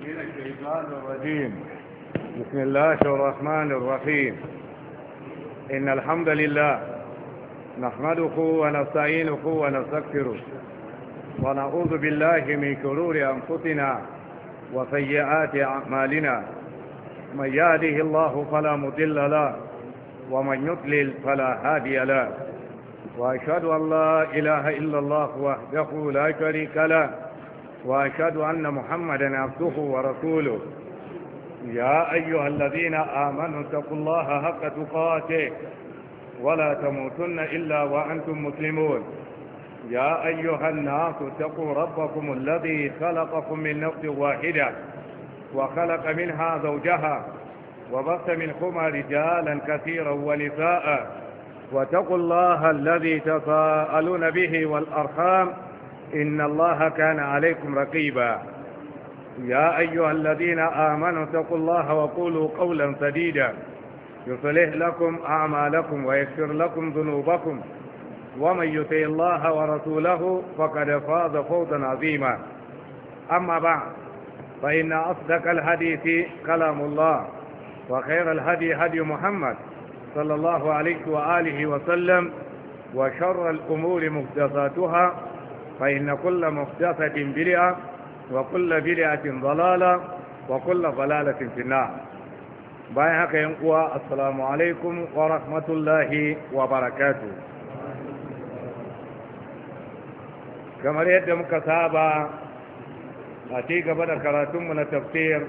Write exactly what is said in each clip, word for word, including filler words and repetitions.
من الشيطان الرجيم. بسم الله الرحمن الرحيم. إن الحمد لله نحمده ونستعينه ونستغفره ونعوذ بالله من شرور أنفسنا وسيئات أعمالنا. من يهده الله فلا مضل له ومن يضلل فلا هادي له، وأشهد أن لا إله إلا الله وحده لا شريك له، وأشهد أن محمدا عبده ورسوله. يا أيها الذين آمنوا اتقوا الله حق تقاته ولا تموتن إلا وأنتم مسلمون. يا أيها الناس اتقوا ربكم الذي خلقكم من نفس واحدة وخلق منها زوجها وبث منهما رجالا كثيرا ونساء، واتقوا الله الذي تساءلون به والأرحام إن الله كان عليكم رقيبا. يا أيها الذين آمنوا اتقوا الله وقولوا قولا سديدا يصلح لكم أعمالكم ويغفر لكم ذنوبكم، ومن يطع الله ورسوله فقد فاز فوزا عظيما. أما بعد، فإن أصدق الحديث كلام الله، وخير الهدي هدي محمد صلى الله عليه وآله وسلم، وشر الأمور محدثاتها، فإن كل محدثة بدعة وكل بدعة ضلالة وكل ضلالة في النار. باي هكا ينقوى السلام عليكم ورحمة الله وبركاته. كما يد مكسابة أتيك بدا كراتم من التفسير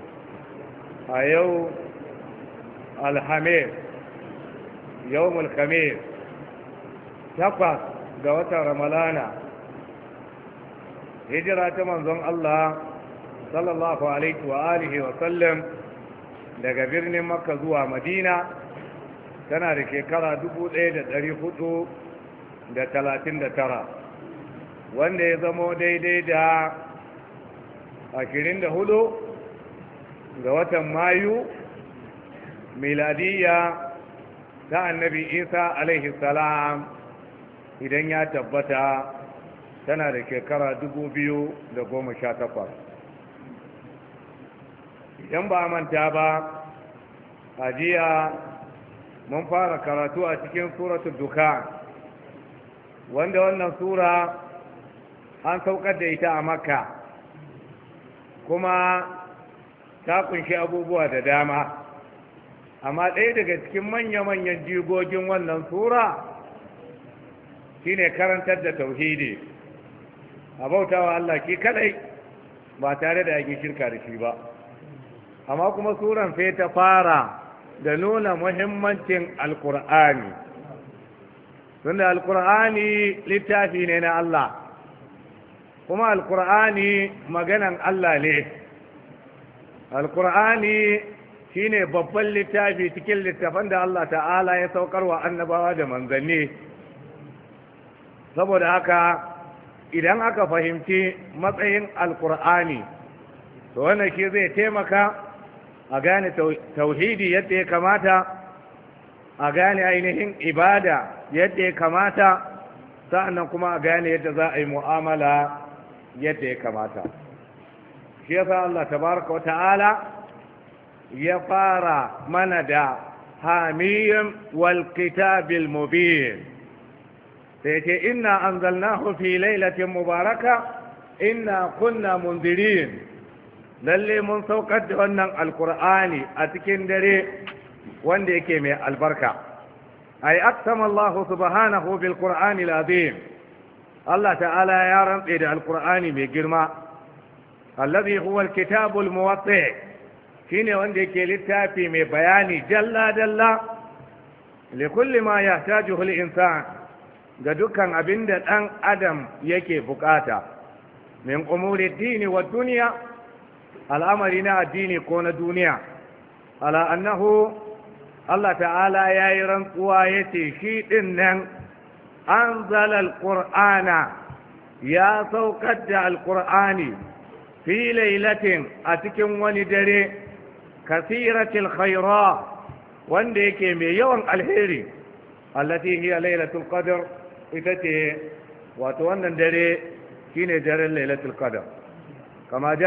أيو الخميس يوم الخميس تقص دوات رمضان hijira ta manzon Allah sallallahu alaihi wa alihi wa sallam daga birnin Makka zuwa Madina tana da shekara dubu ɗaya da ɗari hudu da talatin da tara, wanda ya zamo daidai da ashirin da hudu ga watan Mayu miladiyya ta annabi Isa alaihi salam idan ya tabbata tana da shekara dubu biyu da goma sha takwas. Idan ba manta ba, a jiya mun fara karatu a cikin suratul Dukhan, wanda wannan sura an saukar da ita a Makka, kuma ta kunshi abubuwa da dama. Amma ɗaya daga cikin manya-manyan jigogin wannan sura shine karantar da tauhidi, a bautawa Allah ki kadai ba tare da yake shirka da shi ba. Amma kuma suran sai ta fara da nuna muhimmancin alkur'ani, tunda alkur'ani littafi ne na Allah, kuma alkur'ani maganan Allah ne. Alkur'ani shine babban littafi cikin littafan da Allah ta'ala ya saukar wa annabawa da manzanni. Saboda haka idan aka fahimci matsayin alkur'ani, to wannan shi zai taimaka a gane tauhidi yadda ya kamata, a gane ainihin ibada yadda ya kamata, sa'annan kuma a gane yadda za a yi mu'amala yadda ya kamata. Shi yasa Allah tabaraka wa ta'ala ya fara mana da hamiyyan wal kitabil mubin, sai ce inna anzalnahu fi lailatin mubaraka inna kunna munzirin. Lalle mun saukar da wannan alkur'ani a cikin dare wanda yake mai albarka. Ay aqsama Allah subhanahu bil qur'ani al-azim. Allah ta'ala ya rantse da alkur'ani mai girma, alladhi huwa al-kitabu al-muwatti', shine wanda yake littafi mai bayani jalla dalla li kulli ma yahtajuhu al-insan, ga dukkan abin da ɗan adam yake bukata, min umuri dini wa duniya, al'amari na addini ko na duniya. Ala annahu Allah ta'ala ya yi rantsuwa ya ce shi ɗin nan an zala alƙur'ana, ya saukar da alƙur'ani fi lailatin a cikin wani dare kasiratil khaira, wanda yake mai yawan alheri, allati hiya lailatul qadr, ita ce wato wannan dare shine daren lailatul qadr. kama